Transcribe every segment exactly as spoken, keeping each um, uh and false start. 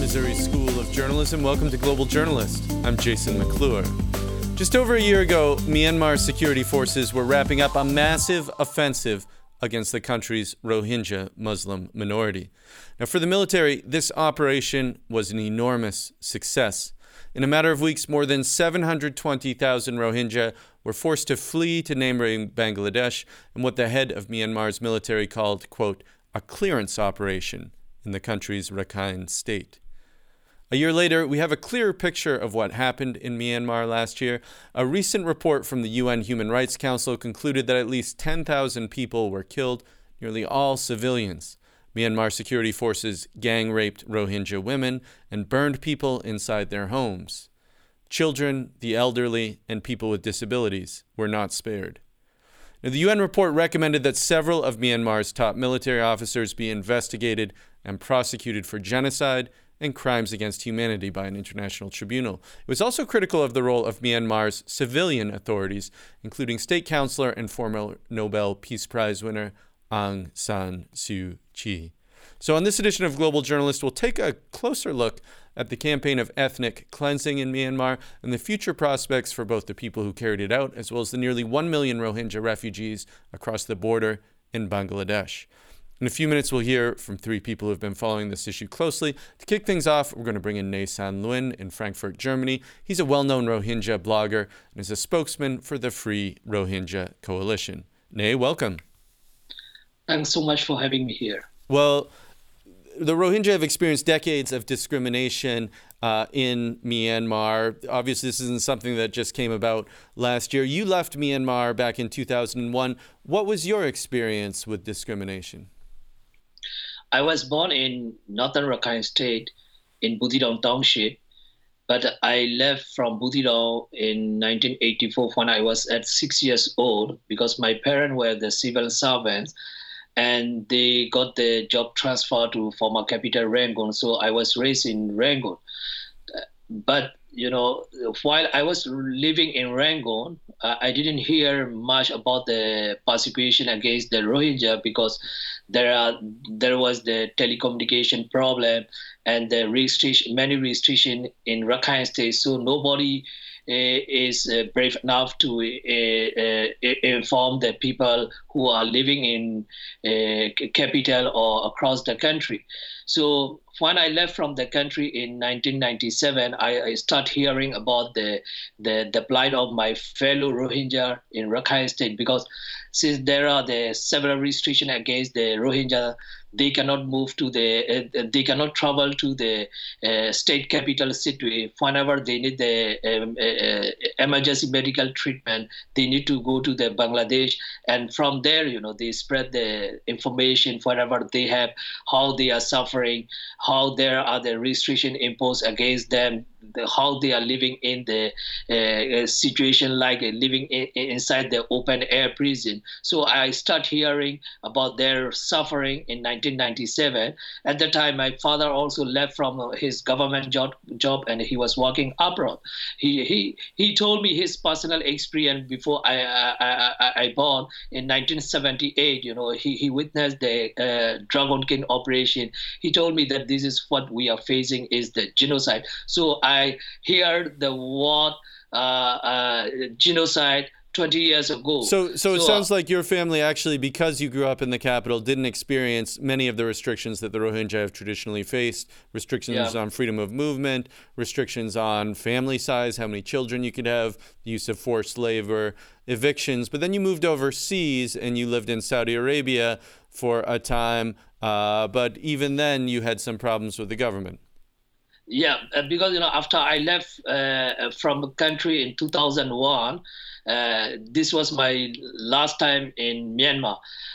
Missouri School of Journalism. Welcome to Global Journalist. I'm Jason McClure. Just over a year ago, Myanmar security forces were wrapping up a massive offensive against the country's Rohingya Muslim minority. Now, for the military, this operation was an enormous success. In a matter of weeks, more than seven hundred twenty thousand Rohingya were forced to flee to neighboring Bangladesh in what the head of Myanmar's military called, quote, a clearance operation in the country's Rakhine state. A year later, we have a clearer picture of what happened in Myanmar last year. A recent report from the U N Human Rights Council concluded that at least ten thousand people were killed, nearly all civilians. Myanmar security forces gang-raped Rohingya women and burned people inside their homes. Children, the elderly, and people with disabilities were not spared. Now, the U N report recommended that several of Myanmar's top military officers be investigated and prosecuted for genocide and crimes against humanity by an international tribunal. It was also critical of the role of Myanmar's civilian authorities, including state councilor and former Nobel Peace Prize winner Aung San Suu Kyi. So on this edition of Global Journalist, we'll take a closer look at the campaign of ethnic cleansing in Myanmar and the future prospects for both the people who carried it out, as well as the nearly one million Rohingya refugees across the border in Bangladesh. In a few minutes, we'll hear from three people who have been following this issue closely. To kick things off, we're going to bring in Ne San Luin in Frankfurt, Germany. He's a well-known Rohingya blogger and is a spokesman for the Free Rohingya Coalition. Ne, welcome. Thanks so much for having me here. Well, the Rohingya have experienced decades of discrimination uh, in Myanmar. Obviously, this isn't something that just came about last year. You left Myanmar back in two thousand one. What was your experience with discrimination? I was born in northern Rakhine State in Buthidaung Township, but I left from Buthidaung in nineteen eighty-four when I was at six years old because my parents were the civil servants and they got the job transfer to former capital Rangoon. So I was raised in Rangoon. But, you know, while I was living in Rangoon, uh, I didn't hear much about the persecution against the Rohingya because there are there was the telecommunication problem and the restriction, many restrictions in Rakhine State. So nobody uh, is uh, brave enough to uh, uh, inform the people who are living in uh, capital or across the country. So when I left from the country in nineteen ninety-seven, I, I started hearing about the, the the plight of my fellow Rohingya in Rakhine State because since there are the several restrictions against the Rohingya, they cannot move to the, uh, they cannot travel to the uh, state capital city. Whenever they need the um, uh, emergency medical treatment, they need to go to the Bangladesh, and from there, you know, they spread the information wherever they have, how they are suffering, how there are the restriction imposed against them, the, how they are living in the uh, situation like uh, living in, inside the open air prison. So I start hearing about their suffering in nineteen ninety-seven. At the time, my father also left from his government job, job and he was working abroad. He he he told me his personal experience before I I, I, I born in nineteen seventy-eight. You know, he, he witnessed the uh, Dragon King operation. He told me that this is what we are facing is the genocide. So I hear the word uh, uh, genocide twenty years ago. So so it so, sounds like your family actually, because you grew up in the capital, didn't experience many of the restrictions that the Rohingya have traditionally faced, restrictions yeah. on freedom of movement, restrictions on family size, how many children you could have, the use of forced labor, evictions. But then you moved overseas and you lived in Saudi Arabia for a time. Uh, but even then you had some problems with the government. Yeah, because, you know, after I left uh, from the country in two thousand one, uh, this was my last time in Myanmar.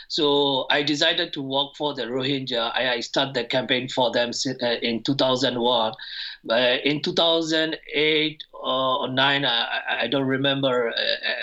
So I decided to work for the Rohingya. I, I started the campaign for them uh, in two thousand one. Uh, in two thousand eight or nine, I, I don't remember, uh,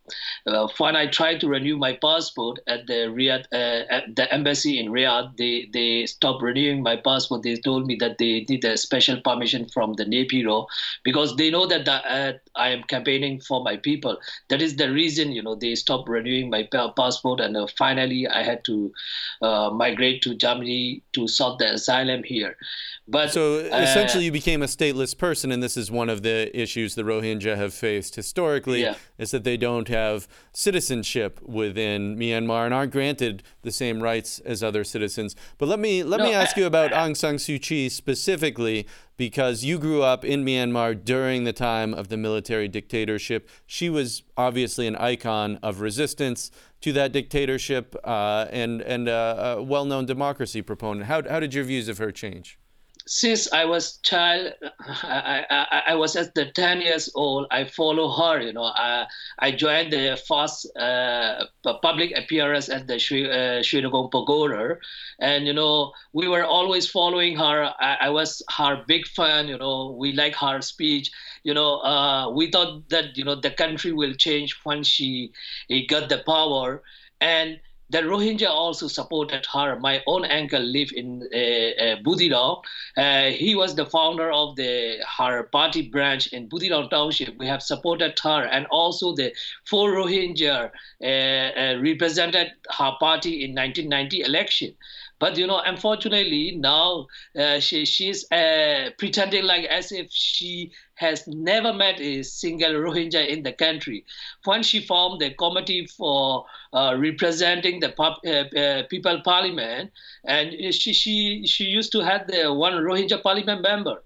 uh, when I tried to renew my passport at the Riyadh, uh, at the embassy in Riyadh, they they stopped renewing my passport. They told me that they need a special permission from the NEPIRO because they know that the, uh, I am campaigning for my people. That is the reason, you know, they stopped renewing my passport, and uh, finally I had to uh, migrate to Germany to sought the asylum here. But so essentially, uh, you became a stateless person, and this is one of the issues the Rohingya have faced historically, yeah. is that they don't have citizenship within Myanmar and aren't granted the same rights as other citizens. But let me let no, me ask I, you about I, Aung San Suu Kyi specifically, because you grew up in Myanmar during the time of the military dictatorship. She was obviously an icon of resistance to that dictatorship uh, and and uh, a well-known democracy proponent. How how did your views of her change? Since I was child, I, I, I was at the ten years old. I follow her. You know, I, I joined the first uh, public appearance at the Sri uh, Srinagong Pagoda, and you know we were always following her. I, I was her big fan. You know, we like her speech. You know, uh, we thought that you know the country will change when she got the power, and the Rohingya also supported her. My own uncle lived in uh, uh, Buthidaung. Uh, he was the founder of the her party branch in Buthidaung Township. We have supported her, and also the four Rohingya uh, uh, represented her party in nineteen ninety election. But you know, unfortunately, now uh, she she's uh, pretending like as if she has never met a single Rohingya in the country. When she formed the committee for uh, representing the pop, uh, uh, people parliament, and she she she used to have the one Rohingya parliament member.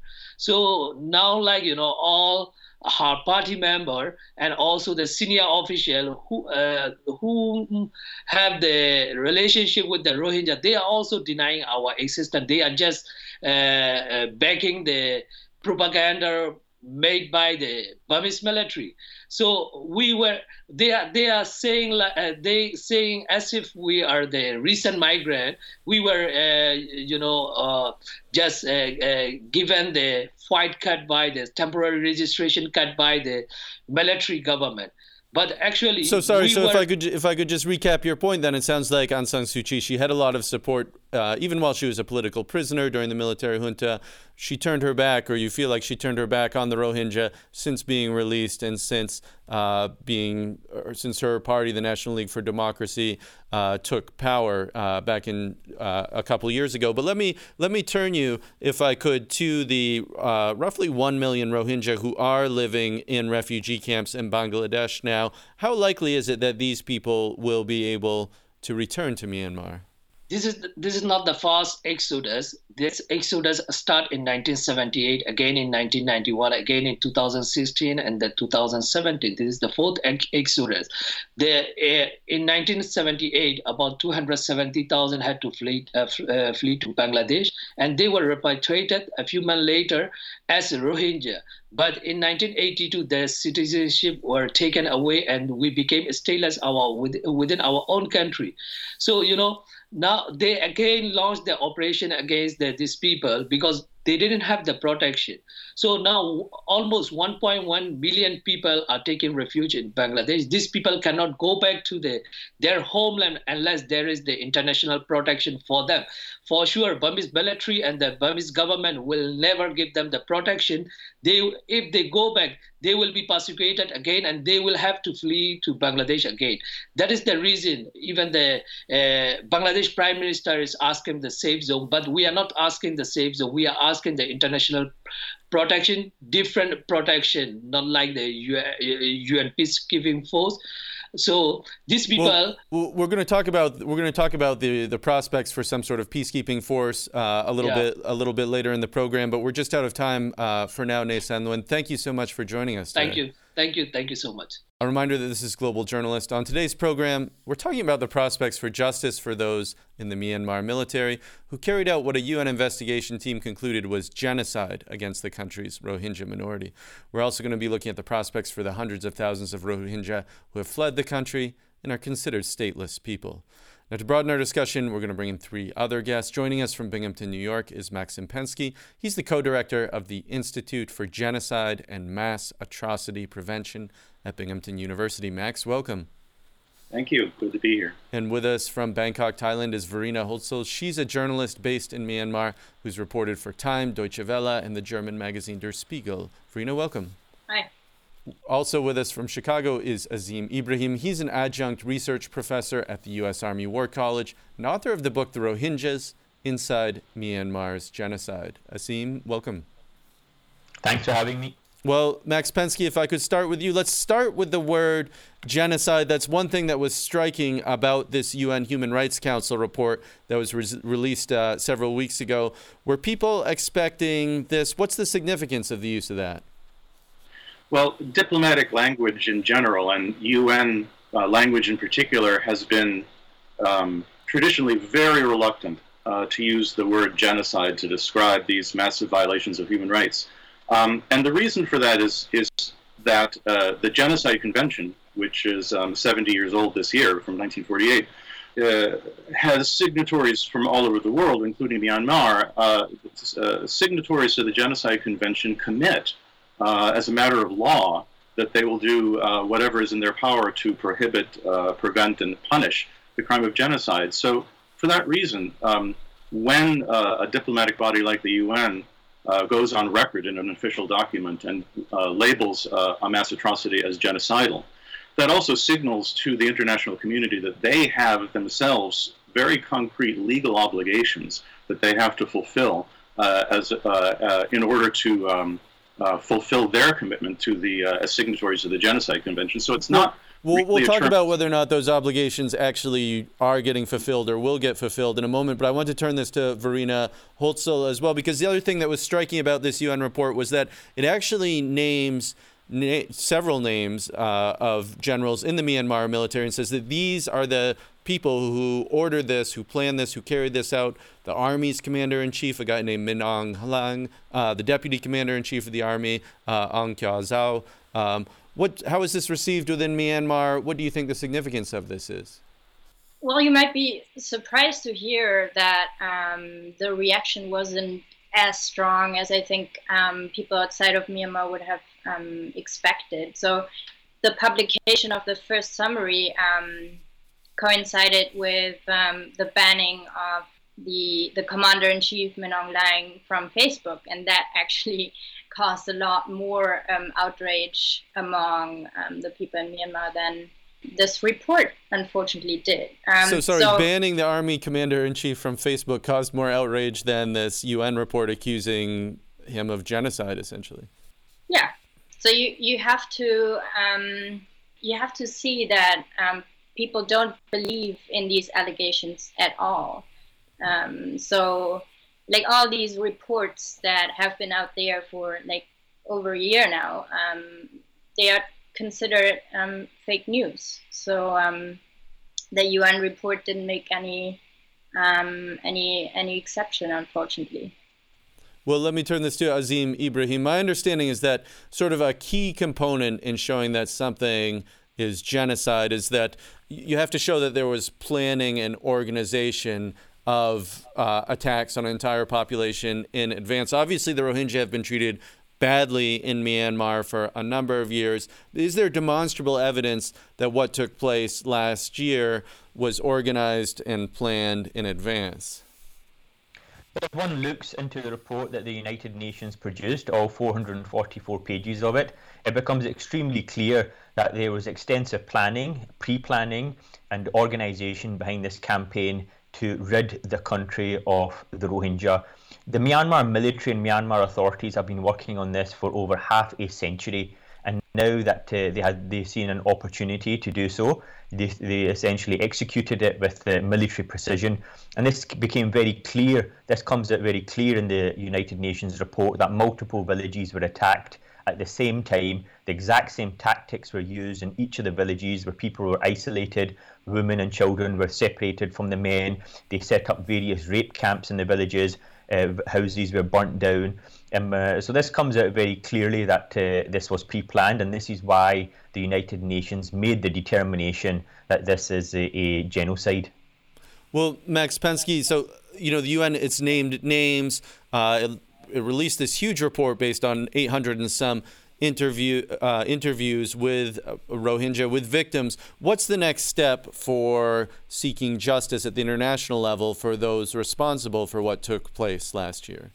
So now, like you know, all her party member and also the senior official who uh, who have the relationship with the Rohingya, they are also denying our existence. They are just uh, uh, backing the propaganda made by the Burmese military. So we were they are they are saying uh, they saying as if we are the recent migrant. We were uh, you know uh, just uh, uh, given the white card by the temporary registration card by the military government. But actually, so sorry. We so were, if I could, if I could just recap your point, then it sounds like Aung San Suu Kyi, she had a lot of support, uh, even while she was a political prisoner during the military junta. She turned her back, or you feel like she turned her back on the Rohingya since being released, and since uh, being, or since her party, the National League for Democracy, uh, took power uh, back in uh, a couple years ago. But let me let me turn you, if I could, to the uh, roughly one million Rohingya who are living in refugee camps in Bangladesh now. How likely is it that these people will be able to return to Myanmar? This is this is not the first exodus. This exodus started in nineteen seventy-eight, again in nineteen ninety-one, again in two thousand sixteen, and then two thousand seventeen. This is the fourth exodus. The, uh, in nineteen seventy-eight, about two hundred seventy thousand had to flee, uh, uh, flee to Bangladesh, and they were repatriated a few months later as Rohingya. But in nineteen eighty-two, their citizenship were taken away, and we became stateless our, within our own country. So, you know, now they again launched the operation against the, these people because they didn't have the protection. So now almost one point one million people are taking refuge in Bangladesh. These people cannot go back to the, their homeland unless there is the international protection for them. For sure, Burmese military and the Burmese government will never give them the protection. They, if they go back, they will be persecuted again, and they will have to flee to Bangladesh again. That is the reason even the uh, Bangladesh Prime Minister is asking the safe zone, but we are not asking the safe zone. We are asking the international protection, different protection, not like the U N peacekeeping force. So these people. Well, we're going to talk about we're going to talk about the, the prospects for some sort of peacekeeping force uh, a little yeah. bit a little bit later in the program, but we're just out of time uh, for now, Ne San Luan. Thank you so much for joining us today. Thank you, thank you, thank you so much. A reminder that this is Global Journalist. On today's program, we're talking about the prospects for justice for those in the Myanmar military who carried out what a U N investigation team concluded was genocide against the country's Rohingya minority. We're also going to be looking at the prospects for the hundreds of thousands of Rohingya who have fled the country and are considered stateless people. Now, to broaden our discussion, we're going to bring in three other guests. Joining us from Binghamton, New York, is Maxim Pensky. He's the co-director of the Institute for Genocide and Mass Atrocity Prevention at Binghamton University. Max, welcome. Thank you. Good to be here. And with us from Bangkok, Thailand, is Verena Holzel. She's a journalist based in Myanmar who's reported for Time, Deutsche Welle, and the German magazine Der Spiegel. Verena, welcome. Hi. Also with us from Chicago is Azim Ibrahim. He's an adjunct research professor at the U S Army War College and author of the book The Rohingyas, Inside Myanmar's Genocide. Azim, welcome. Thanks for having me. Well, Max Pensky, if I could start with you. Let's start with the word genocide. That's one thing that was striking about this U N Human Rights Council report that was re- released uh, several weeks ago. Were people expecting this? What's the significance of the use of that? Well, diplomatic language in general, and U N uh, language in particular, has been um, traditionally very reluctant uh, to use the word genocide to describe these massive violations of human rights. Um, and the reason for that is, is that uh, the Genocide Convention, which is um, seventy years old this year, from nineteen forty-eight, uh, has signatories from all over the world, including Myanmar. Uh, uh, signatories to the Genocide Convention commit Uh, as a matter of law, that they will do uh, whatever is in their power to prohibit, uh, prevent, and punish the crime of genocide. So for that reason, um, when uh, a diplomatic body like the U N uh, goes on record in an official document and uh, labels uh, a mass atrocity as genocidal, that also signals to the international community that they have themselves very concrete legal obligations that they have to fulfill uh, as uh, uh, in order to um, Uh, fulfill their commitment to the uh, as signatories of the Genocide Convention. So it's not. We'll, really we'll talk term- about whether or not those obligations actually are getting fulfilled or will get fulfilled in a moment. But I want to turn this to Verena Holzel as well, because the other thing that was striking about this U N report was that it actually names na- several names uh, of generals in the Myanmar military and says that these are the people who ordered this, who planned this, who carried this out. The Army's commander-in-chief, a guy named Min Aung Hlaing, uh, the deputy commander-in-chief of the Army, uh, Aung Kyaw Zhao. Um, what, how is this received within Myanmar? What do you think the significance of this is? Well, you might be surprised to hear that um, the reaction wasn't as strong as I think um, people outside of Myanmar would have um, expected. So the publication of the first summary um, coincided with um, the banning of the the commander-in-chief Min Aung Hlaing from Facebook, and that actually caused a lot more um, outrage among um, the people in Myanmar than this report unfortunately did. Um, so sorry, so, banning the Army commander-in-chief from Facebook caused more outrage than this U N report accusing him of genocide, essentially. Yeah. So you, you have to um, you have to see that um, people don't believe in these allegations at all. Um, so, like all these reports that have been out there for like over a year now, um, they are considered um, fake news. So um, the U N report didn't make any um, any any exception, unfortunately. Well, let me turn this to Azim Ibrahim. My understanding is that sort of a key component in showing that something is genocide is that you have to show that there was planning and organization of uh, attacks on an entire population in advance. Obviously, the Rohingya have been treated badly in Myanmar for a number of years. Is there demonstrable evidence that what took place last year was organized and planned in advance? If one looks into the report that the United Nations produced, all four hundred forty-four pages of it, it becomes extremely clear that there was extensive planning, pre-planning, and organization behind this campaign to rid the country of the Rohingya. The Myanmar military and Myanmar authorities have been working on this for over half a century, and now that uh, they had they've seen an opportunity to do so, they, they essentially executed it with uh, military precision. And this became very clear, this comes out very clear in the United Nations report, that multiple villages were attacked at the same time. The exact same tactics were used in each of the villages, where people were isolated, women and children were separated from the men. They set up various rape camps in the villages, uh, houses were burnt down. Um, uh, so this comes out very clearly that uh, this was pre-planned, and this is why the United Nations made the determination that this is a, a genocide. Well, Max Pensky, so, you know, the U N, it's named names. Uh, it, it released this huge report based on eight hundred and some interview uh, interviews with uh, Rohingya, with victims. What's the next step for seeking justice at the international level for those responsible for what took place last year?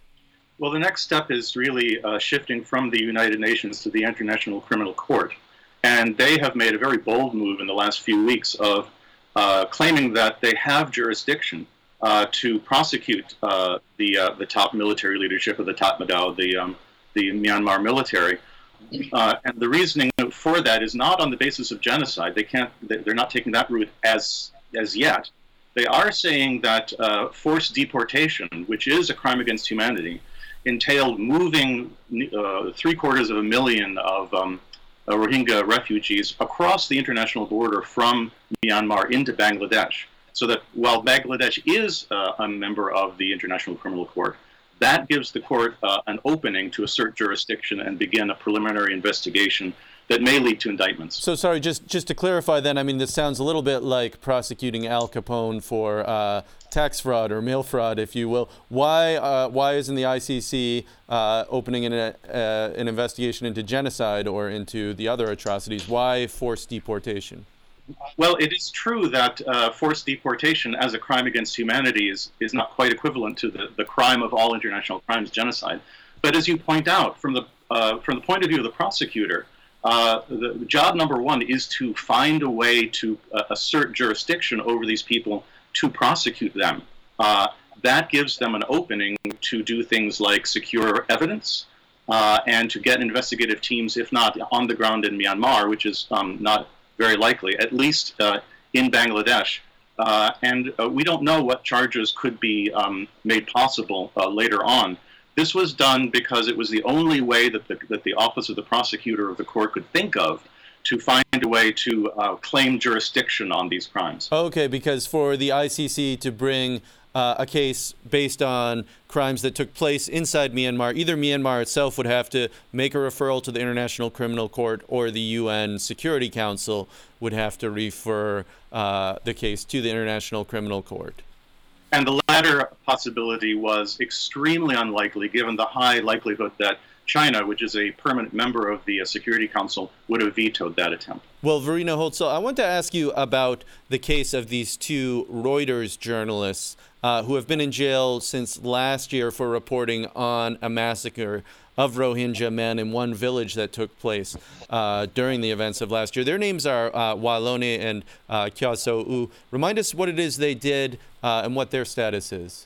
Well, the next step is really uh, shifting from the United Nations to the International Criminal Court. And they have made a very bold move in the last few weeks of uh, claiming that they have jurisdiction uh, to prosecute uh, the uh, the top military leadership of the Tatmadaw, the um, the Myanmar military. Uh, and the reasoning for that is not on the basis of genocide. They can't. They're not taking that route as as yet. They are saying that uh, forced deportation, which is a crime against humanity, entailed moving uh, three quarters of a million of um, uh, Rohingya refugees across the international border from Myanmar into Bangladesh. So that while Bangladesh is uh, a member of the International Criminal Court, that gives the court uh, an opening to assert jurisdiction and begin a preliminary investigation that may lead to indictments. So sorry, just just to clarify then, I mean, this sounds a little bit like prosecuting Al Capone for uh, tax fraud or mail fraud, if you will. Why uh, why isn't the I C C uh, opening an, uh, an investigation into genocide or into the other atrocities? Why forced deportation? Well, it is true that uh, forced deportation as a crime against humanity is, is not quite equivalent to the, the crime of all international crimes, genocide. But as you point out, from the uh, from the point of view of the prosecutor, uh, the, the job number one is to find a way to uh, assert jurisdiction over these people to prosecute them. Uh, that gives them an opening to do things like secure evidence uh, and to get investigative teams, if not on the ground in Myanmar, which is um, not very likely, at least uh, in Bangladesh. Uh, and uh, we don't know what charges could be um, made possible uh, later on. This was done because it was the only way that the, that the Office of the Prosecutor of the Court could think of to find a way to uh, claim jurisdiction on these crimes. Okay, because for the I C C to bring uh, a case based on crimes that took place inside Myanmar, either Myanmar itself would have to make a referral to the International Criminal Court or the U N Security Council would have to refer uh, the case to the International Criminal Court. And the latter possibility was extremely unlikely given the high likelihood that China, which is a permanent member of the uh, Security Council, would have vetoed that attempt. Well, Verena Holtzel, I want to ask you about the case of these two Reuters journalists uh, who have been in jail since last year for reporting on a massacre of Rohingya men in one village that took place uh, during the events of last year. Their names are uh, Walone and uh, Kyaw So U. Remind us what it is they did uh, and what their status is.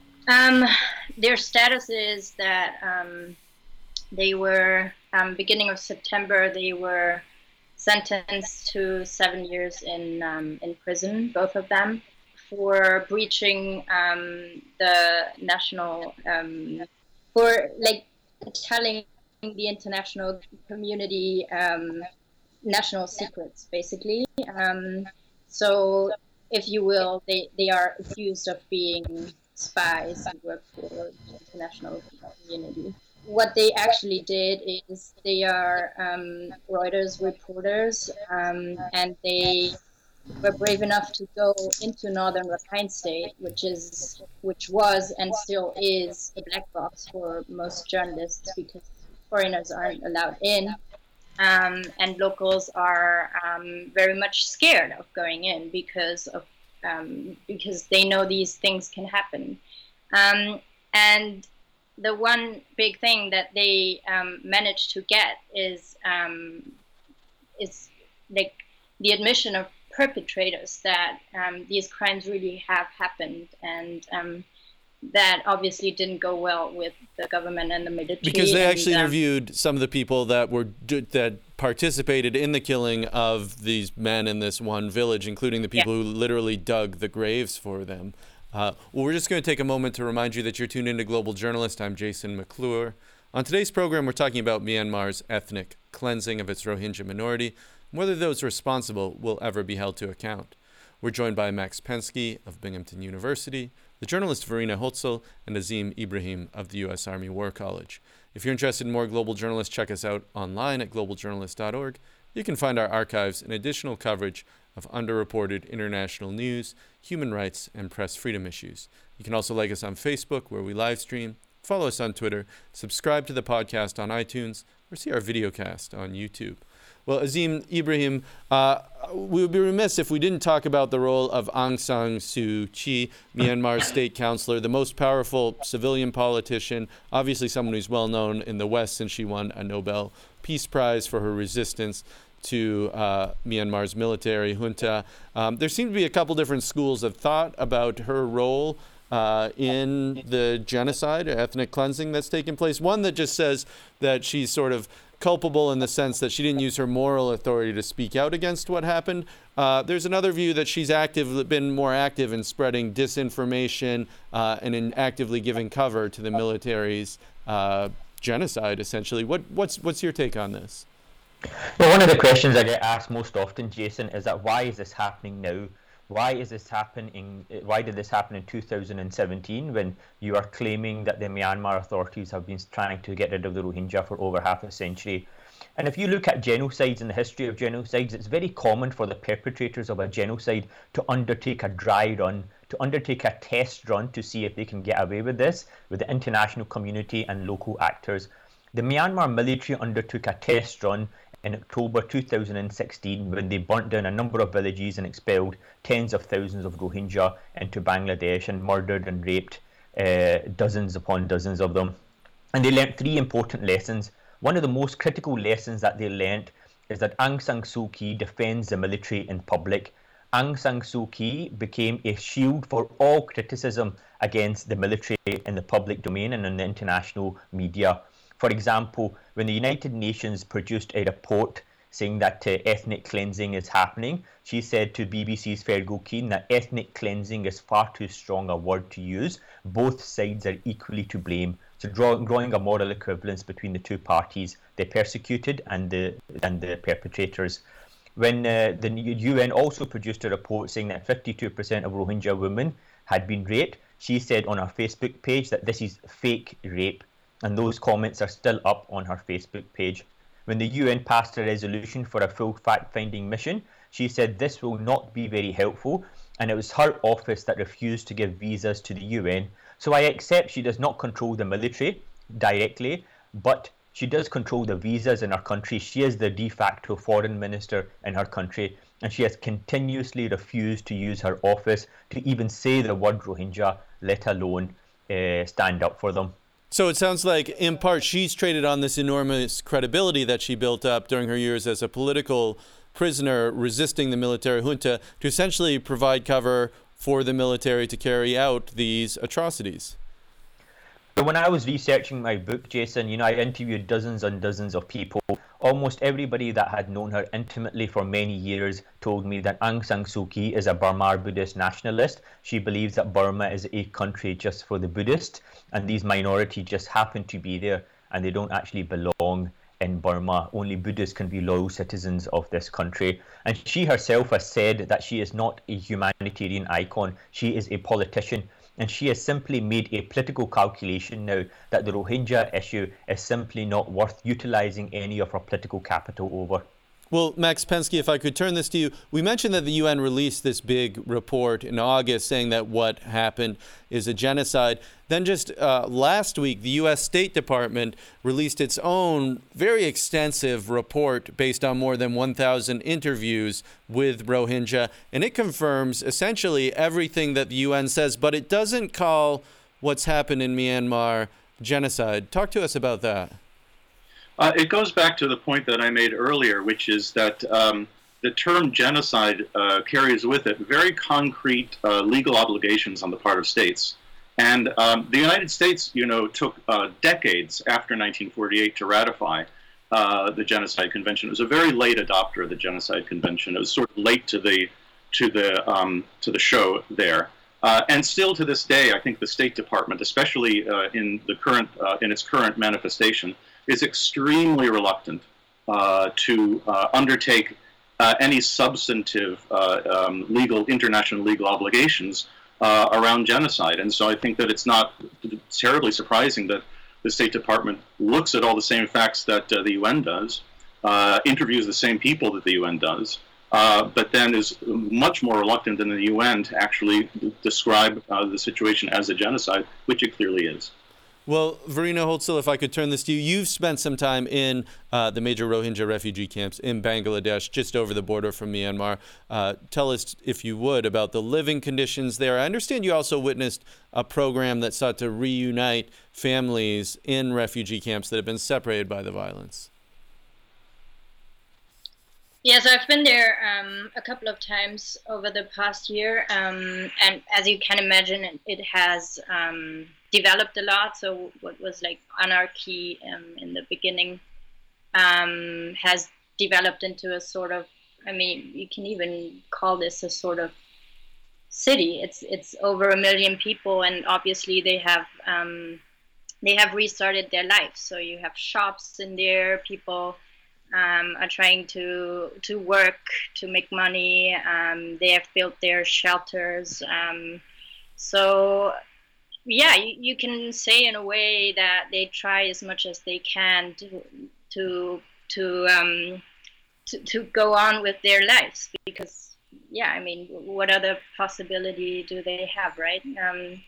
Um, their status is that um, they were, um, beginning of September, they were sentenced to seven years in um, in prison, both of them, for breaching um, the national, um, for like telling the international community um, national secrets, basically. Um, so, if you will, they, they are accused of being spies who work for the international community. What they actually did is they are um, Reuters reporters, um, and they were brave enough to go into northern Rakhine State, which is, which was and still is a black box for most journalists because foreigners aren't allowed in, um, and locals are um, very much scared of going in because of um, because they know these things can happen, um, and the one big thing that they um, managed to get is um, is like the admission of perpetrators that um, these crimes really have happened, and um, that obviously didn't go well with the government and the military. Because they actually and, um, interviewed some of the people that were that participated in the killing of these men in this one village, including the people yeah. who literally dug the graves for them. Uh, well, we're just going to take a moment to remind you that you're tuned into Global Journalist. I'm Jason McClure. On today's program, we're talking about Myanmar's ethnic cleansing of its Rohingya minority, and whether those responsible will ever be held to account. We're joined by Max Pensky of Binghamton University, the journalist Verena Holtzel, and Azim Ibrahim of the U S Army War College. If you're interested in more Global Journalists, check us out online at global journalist dot org. You can find our archives and additional coverage of underreported international news, human rights, and press freedom issues. You can also like us on Facebook, where we live stream, follow us on Twitter, subscribe to the podcast on iTunes, or see our videocast on YouTube. Well, Azim Ibrahim, uh, we would be remiss if we didn't talk about the role of Aung San Suu Kyi, Myanmar's state counselor, the most powerful civilian politician, obviously someone who's well known in the West since she won a Nobel Peace Prize for her resistance to uh, Myanmar's military junta. Um, there seem to be a couple different schools of thought about her role Uh, in the genocide or ethnic cleansing that's taken place. One that just says that she's sort of culpable in the sense that she didn't use her moral authority to speak out against what happened. Uh, there's another view that she's active, been more active in spreading disinformation uh, and in actively giving cover to the military's uh, genocide, essentially. What, what's, what's your take on this? Well, one of the questions I get asked most often, Jason, is that why is this happening now? Why is this happening? Why did this happen in two thousand seventeen when you are claiming that the Myanmar authorities have been trying to get rid of the Rohingya for over half a century? And if you look at genocides and the history of genocides, it's very common for the perpetrators of a genocide to undertake a dry run, to undertake a test run to see if they can get away with this with the international community and local actors. The Myanmar military undertook a test run in October two thousand sixteen when they burnt down a number of villages and expelled tens of thousands of Rohingya into Bangladesh and murdered and raped uh, dozens upon dozens of them. And they learnt three important lessons. One of the most critical lessons that they learnt is that Aung San Suu Kyi defends the military in public. Aung San Suu Kyi became a shield for all criticism against the military in the public domain and in the international media. For example, when the United Nations produced a report saying that uh, ethnic cleansing is happening, she said to B B C's Fergal Keane that ethnic cleansing is far too strong a word to use. Both sides are equally to blame. So draw, drawing a moral equivalence between the two parties, the persecuted and the and the perpetrators. When uh, the U N also produced a report saying that fifty-two percent of Rohingya women had been raped, she said on her Facebook page that this is fake rape. And those comments are still up on her Facebook page. When the U N passed a resolution for a full fact-finding mission, she said this will not be very helpful, and it was her office that refused to give visas to the U N. So I accept she does not control the military directly, but she does control the visas in her country. She is the de facto foreign minister in her country, and she has continuously refused to use her office to even say the word Rohingya, let alone uh, stand up for them. So it sounds like, in part, she's traded on this enormous credibility that she built up during her years as a political prisoner resisting the military junta to essentially provide cover for the military to carry out these atrocities. So when I was researching my book, Jason, you know, I interviewed dozens and dozens of people. Almost everybody that had known her intimately for many years told me that Aung San Suu Kyi is a Burma Buddhist nationalist. She believes that Burma is a country just for the Buddhists, and these minorities just happen to be there, and they don't actually belong in Burma. Only Buddhists can be loyal citizens of this country. And she herself has said that she is not a humanitarian icon. She is a politician. And she has simply made a political calculation now that the Rohingya issue is simply not worth utilizing any of her political capital over. Well, Max Pensky, if I could turn this to you. We mentioned that the U N released this big report in August saying that what happened is a genocide. Then just uh, last week, the U S State Department released its own very extensive report based on more than one thousand interviews with Rohingya. And it confirms essentially everything that the U N says, but it doesn't call what's happened in Myanmar genocide. Talk to us about that. Uh, it goes back to the point that I made earlier, which is that um, the term genocide uh, carries with it very concrete uh, legal obligations on the part of states. And um, the United States, you know, took uh, decades after nineteen forty-eight to ratify uh, the Genocide Convention. It was a very late adopter of the Genocide Convention. It was sort of late to the to the um, to the show there. Uh, and still to this day, I think the State Department, especially uh, in the current uh, in its current manifestation, is extremely reluctant uh, to uh, undertake uh, any substantive uh, um, legal, international legal obligations uh, around genocide. And so I think that it's not terribly surprising that the State Department looks at all the same facts that uh, the U N does, uh, interviews the same people that the U N does, uh, but then is much more reluctant than the U N to actually describe uh, the situation as a genocide, which it clearly is. Well, Verena Holtzel, if I could turn this to you, you've spent some time in uh, the major Rohingya refugee camps in Bangladesh, just over the border from Myanmar. Uh, tell us, if you would, about the living conditions there. I understand you also witnessed a program that sought to reunite families in refugee camps that have been separated by the violence. Yes, I've been there um, a couple of times over the past year, um, and as you can imagine, it, it has um, developed a lot. So what was like anarchy um, in the beginning um, has developed into a sort of, I mean, you can even call this a sort of city. It's it's over a million people, and obviously they have um, they have restarted their lives. So you have shops in there, people Um, are trying to to work to make money. Um, they have built their shelters. Um, so, yeah, you, you can say in a way that they try as much as they can to to to um, to, to go on with their lives, because, yeah, I mean, what other possibility do they have, right? Um,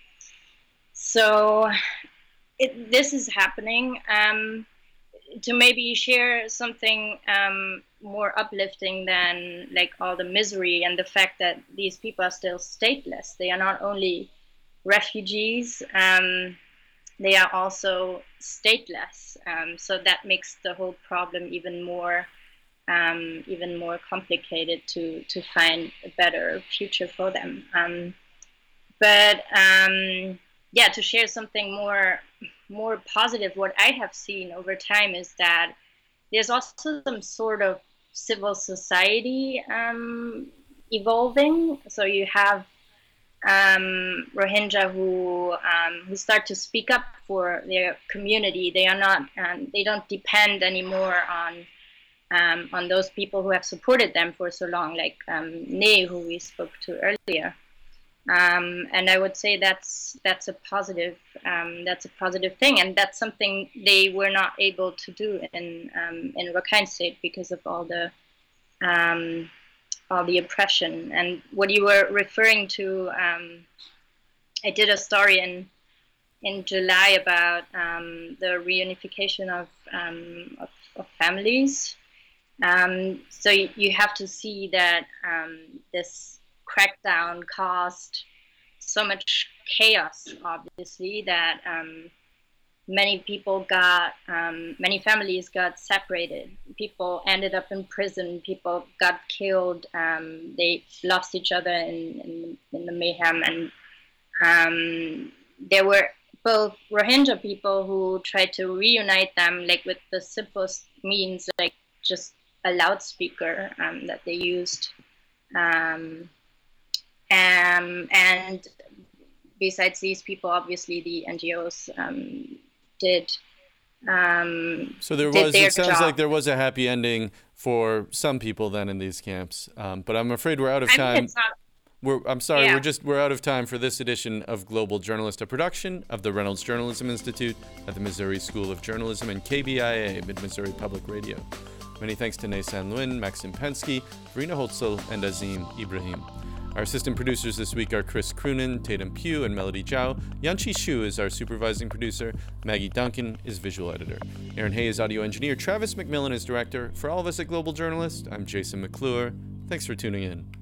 so, it, this is happening. Um, to maybe share something um, more uplifting than like all the misery and the fact that these people are still stateless. They are not only refugees, um, they are also stateless. Um, so that makes the whole problem even more um, even more complicated to, to find a better future for them. Um, but um, yeah, to share something more more positive, what I have seen over time is that there's also some sort of civil society um, evolving. So you have um, Rohingya who um, who start to speak up for their community. They are not, um, they don't depend anymore on um, on those people who have supported them for so long, like um, Ne, who we spoke to earlier. Um, and I would say that's that's a positive um, that's a positive thing, and that's something they were not able to do in um, in Rakhine State because of all the um, all the oppression. And what you were referring to, um, I did a story in in July about um, the reunification of um, of, of families. Um, so you, you have to see that um, this crackdown caused so much chaos, obviously, that um, many people got, um, many families got separated. People ended up in prison. People got killed. Um, they lost each other in, in, in the mayhem. And um, there were both Rohingya people who tried to reunite them, like with the simplest means, like just a loudspeaker um, that they used. Um, Um, and besides these people, obviously the N G Os um, did. Um, so there did was. It sounds job. like there was a happy ending for some people then in these camps. Um, but I'm afraid we're out of I time. mean, it's not, We're, I'm sorry, yeah. we're just we're out of time for this edition of Global Journalist, a production of the Reynolds Journalism Institute at the Missouri School of Journalism and K B I A, Mid-Missouri Public Radio. Many thanks to Neysan Nguyen, Maxim Pensky, Verena Holtzel, and Azim Ibrahim. Our assistant producers this week are Chris Croonan, Tatum Pugh, and Melody Zhao. Yanchi Shu is our supervising producer. Maggie Duncan is visual editor. Aaron Hay is audio engineer. Travis McMillan is director. For all of us at Global Journalist, I'm Jason McClure. Thanks for tuning in.